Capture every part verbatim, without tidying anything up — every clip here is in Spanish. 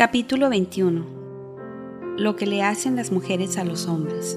Capítulo veintiuno. Lo que le hacen las mujeres a los hombres.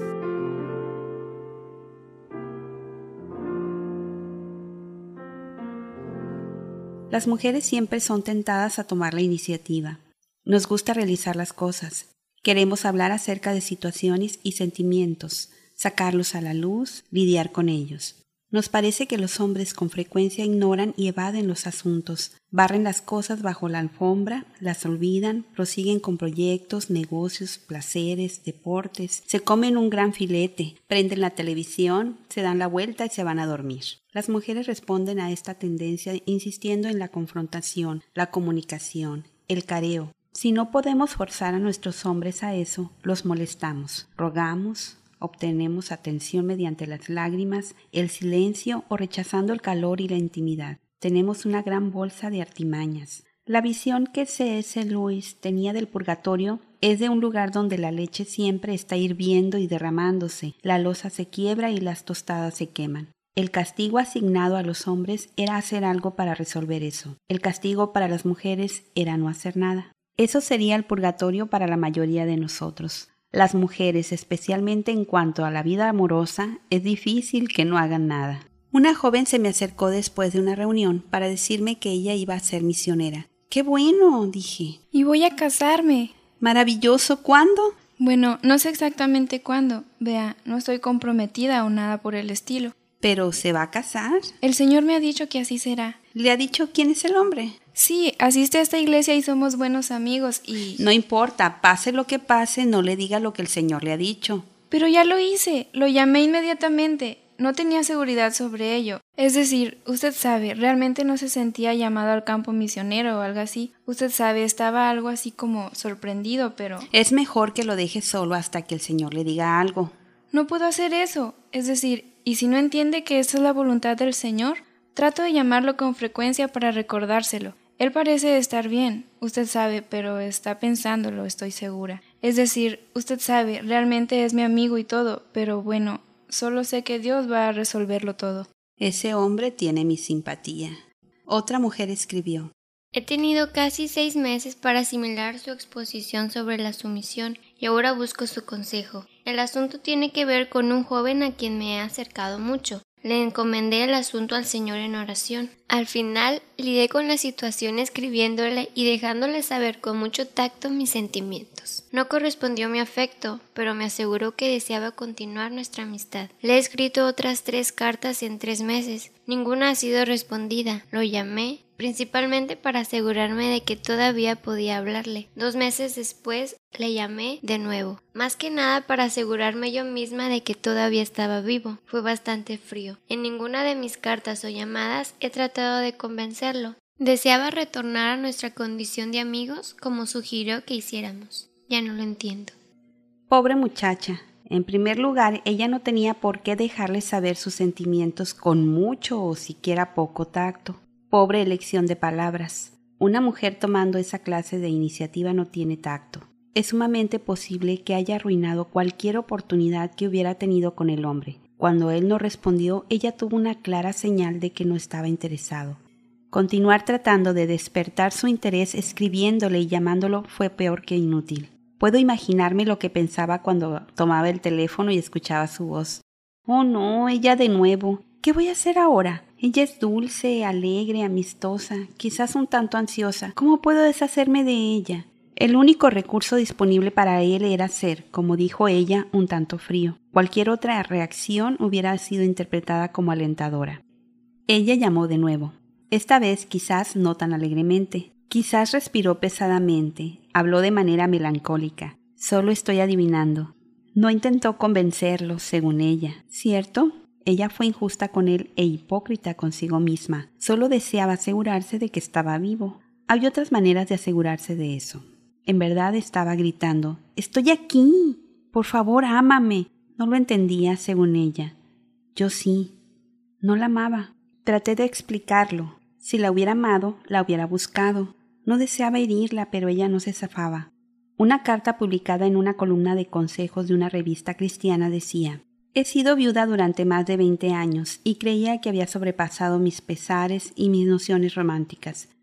Las mujeres siempre son tentadas a tomar la iniciativa. Nos gusta realizar las cosas. Queremos hablar acerca de situaciones y sentimientos, sacarlos a la luz, lidiar con ellos. Nos parece que los hombres con frecuencia ignoran y evaden los asuntos, barren las cosas bajo la alfombra, las olvidan, prosiguen con proyectos, negocios, placeres, deportes, se comen un gran filete, prenden la televisión, se dan la vuelta y se van a dormir. Las mujeres responden a esta tendencia insistiendo en la confrontación, la comunicación, el careo. Si no podemos forzar a nuestros hombres a eso, los molestamos, rogamos, obtenemos atención mediante las lágrimas, el silencio o rechazando el calor y la intimidad. Tenemos una gran bolsa de artimañas. La visión que C S Lewis tenía del purgatorio es de un lugar donde la leche siempre está hirviendo y derramándose, la loza se quiebra y las tostadas se queman. El castigo asignado a los hombres era hacer algo para resolver eso. El castigo para las mujeres era no hacer nada. Eso sería el purgatorio para la mayoría de nosotros. Las mujeres, especialmente en cuanto a la vida amorosa, es difícil que no hagan nada. Una joven se me acercó después de una reunión para decirme que ella iba a ser misionera. ¡Qué bueno!, dije. Y voy a casarme. Maravilloso. ¿Cuándo? Bueno, no sé exactamente cuándo. Vea, no estoy comprometida o nada por el estilo. ¿Pero se va a casar? El Señor me ha dicho que así será. ¿Le ha dicho quién es el hombre? Sí, asiste a esta iglesia y somos buenos amigos y... No importa, pase lo que pase, no le diga lo que el Señor le ha dicho. Pero ya lo hice, lo llamé inmediatamente. No tenía seguridad sobre ello. Es decir, usted sabe, realmente no se sentía llamado al campo misionero o algo así. Usted sabe, estaba algo así como sorprendido, pero... Es mejor que lo deje solo hasta que el Señor le diga algo. No puedo hacer eso. Es decir, ¿y si no entiende que esta es la voluntad del Señor? Trato de llamarlo con frecuencia para recordárselo. Él parece estar bien, usted sabe, pero está pensándolo, estoy segura. Es decir, usted sabe, realmente es mi amigo y todo, pero bueno, solo sé que Dios va a resolverlo todo. Ese hombre tiene mi simpatía. Otra mujer escribió. He tenido casi seis meses para asimilar su exposición sobre la sumisión y ahora busco su consejo. El asunto tiene que ver con un joven a quien me he acercado mucho. Le encomendé el asunto al Señor en oración. Al final, lidié con la situación escribiéndole y dejándole saber con mucho tacto mis sentimientos. No correspondió mi afecto, pero me aseguró que deseaba continuar nuestra amistad. Le he escrito otras tres cartas en tres meses. Ninguna ha sido respondida. Lo llamé, principalmente para asegurarme de que todavía podía hablarle. Dos meses después le llamé de nuevo, más que nada para asegurarme yo misma de que todavía estaba vivo. Fue bastante frío. En ninguna de mis cartas o llamadas he tratado de convencerlo. Deseaba retornar a nuestra condición de amigos como sugirió que hiciéramos. Ya no lo entiendo. Pobre muchacha. En primer lugar, ella no tenía por qué dejarle saber sus sentimientos con mucho o siquiera poco tacto. Pobre elección de palabras. Una mujer tomando esa clase de iniciativa no tiene tacto. Es sumamente posible que haya arruinado cualquier oportunidad que hubiera tenido con el hombre. Cuando él no respondió, ella tuvo una clara señal de que no estaba interesado. Continuar tratando de despertar su interés escribiéndole y llamándolo fue peor que inútil. Puedo imaginarme lo que pensaba cuando tomaba el teléfono y escuchaba su voz. Oh no, ella de nuevo. ¿Qué voy a hacer ahora? Ella es dulce, alegre, amistosa, quizás un tanto ansiosa. ¿Cómo puedo deshacerme de ella? El único recurso disponible para él era ser, como dijo ella, un tanto frío. Cualquier otra reacción hubiera sido interpretada como alentadora. Ella llamó de nuevo. Esta vez quizás no tan alegremente. Quizás respiró pesadamente. Habló de manera melancólica. Solo estoy adivinando. No intentó convencerlo, según ella. ¿Cierto? Ella fue injusta con él e hipócrita consigo misma. Solo deseaba asegurarse de que estaba vivo. Había otras maneras de asegurarse de eso. En verdad estaba gritando, «¡Estoy aquí! Por favor, ámame!». No lo entendía, según ella. Yo sí. No la amaba. Traté de explicarlo. Si la hubiera amado, la hubiera buscado. No deseaba herirla, pero ella no se zafaba. Una carta publicada en una columna de consejos de una revista cristiana decía, «He sido viuda durante más de veinte años y creía que había sobrepasado mis pesares y mis nociones románticas.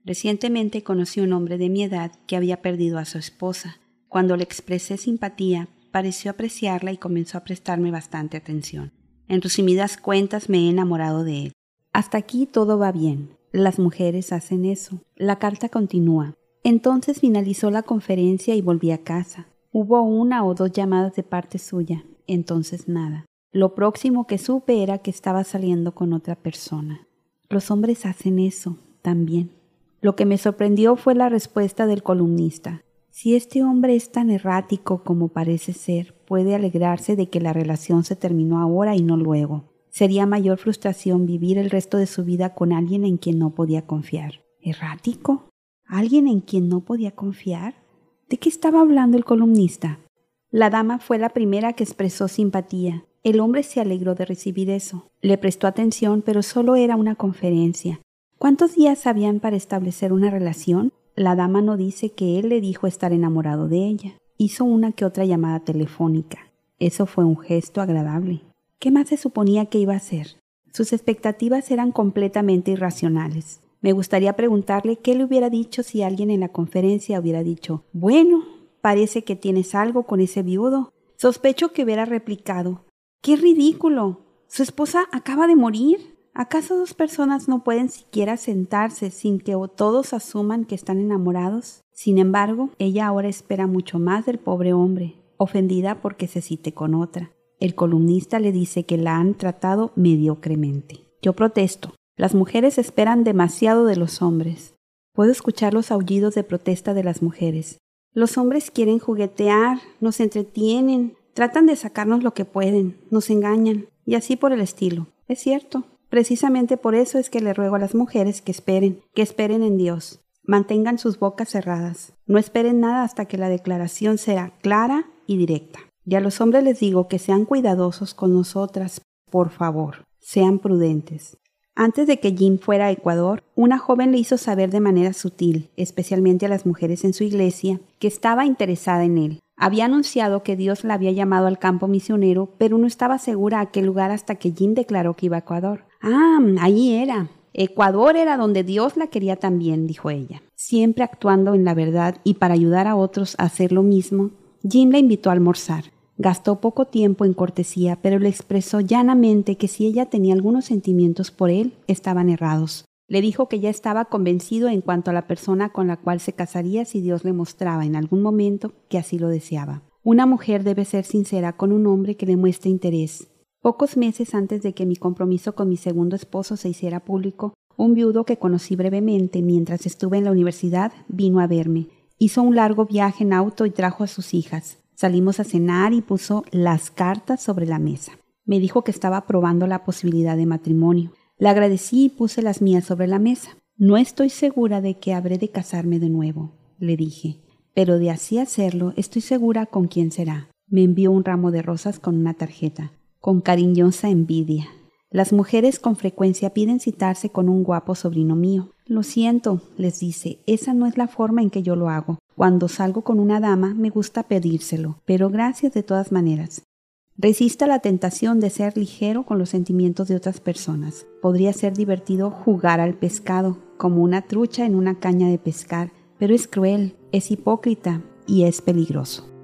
Recientemente conocí a un hombre de mi edad que había perdido a su esposa. Cuando le expresé simpatía, pareció apreciarla y comenzó a prestarme bastante atención. En resumidas cuentas, me he enamorado de él. Hasta aquí todo va bien. Las mujeres hacen eso. La carta continúa. Entonces finalizó la conferencia y volví a casa. Hubo una o dos llamadas de parte suya, entonces nada. Lo próximo que supe era que estaba saliendo con otra persona. Los hombres hacen eso también. Lo que me sorprendió fue la respuesta del columnista. Si este hombre es tan errático como parece ser, puede alegrarse de que la relación se terminó ahora y no luego. Sería mayor frustración vivir el resto de su vida con alguien en quien no podía confiar. ¿Errático? ¿Alguien en quien no podía confiar? ¿De qué estaba hablando el columnista? La dama fue la primera que expresó simpatía. El hombre se alegró de recibir eso. Le prestó atención, pero solo era una conferencia. ¿Cuántos días habían para establecer una relación? La dama no dice que él le dijo estar enamorado de ella. Hizo una que otra llamada telefónica. Eso fue un gesto agradable. ¿Qué más se suponía que iba a hacer? Sus expectativas eran completamente irracionales. Me gustaría preguntarle qué le hubiera dicho si alguien en la conferencia hubiera dicho, bueno, parece que tienes algo con ese viudo. Sospecho que hubiera replicado, ¡qué ridículo! Su esposa acaba de morir. ¿Acaso dos personas no pueden siquiera sentarse sin que todos asuman que están enamorados? Sin embargo, ella ahora espera mucho más del pobre hombre, ofendida porque se cite con otra. El columnista le dice que la han tratado mediocremente. Yo protesto. Las mujeres esperan demasiado de los hombres. Puedo escuchar los aullidos de protesta de las mujeres. Los hombres quieren juguetear, nos entretienen, tratan de sacarnos lo que pueden, nos engañan, y así por el estilo. Es cierto. Precisamente por eso es que le ruego a las mujeres que esperen, que esperen en Dios. Mantengan sus bocas cerradas. No esperen nada hasta que la declaración sea clara y directa. Y a los hombres les digo que sean cuidadosos con nosotras, por favor. Sean prudentes. Antes de que Jim fuera a Ecuador, una joven le hizo saber de manera sutil, especialmente a las mujeres en su iglesia, que estaba interesada en él. Había anunciado que Dios la había llamado al campo misionero, pero no estaba segura a qué lugar hasta que Jim declaró que iba a Ecuador. Ah, allí era. Ecuador era donde Dios la quería también, dijo ella. Siempre actuando en la verdad y para ayudar a otros a hacer lo mismo, Jim la invitó a almorzar. Gastó poco tiempo en cortesía, pero le expresó llanamente que si ella tenía algunos sentimientos por él, estaban errados. Le dijo que ya estaba convencido en cuanto a la persona con la cual se casaría si Dios le mostraba en algún momento que así lo deseaba. Una mujer debe ser sincera con un hombre que le muestre interés. Pocos meses antes de que mi compromiso con mi segundo esposo se hiciera público, un viudo que conocí brevemente mientras estuve en la universidad vino a verme. Hizo un largo viaje en auto y trajo a sus hijas. Salimos a cenar y puso las cartas sobre la mesa. Me dijo que estaba probando la posibilidad de matrimonio. Le agradecí y puse las mías sobre la mesa. No estoy segura de que habré de casarme de nuevo, le dije, pero de así hacerlo estoy segura con quién será. Me envió un ramo de rosas con una tarjeta, con cariñosa envidia. Las mujeres con frecuencia piden citarse con un guapo sobrino mío. Lo siento, les dice, esa no es la forma en que yo lo hago. Cuando salgo con una dama me gusta pedírselo, pero gracias de todas maneras. Resista la tentación de ser ligero con los sentimientos de otras personas. Podría ser divertido jugar al pescado, como una trucha en una caña de pescar, pero es cruel, es hipócrita y es peligroso.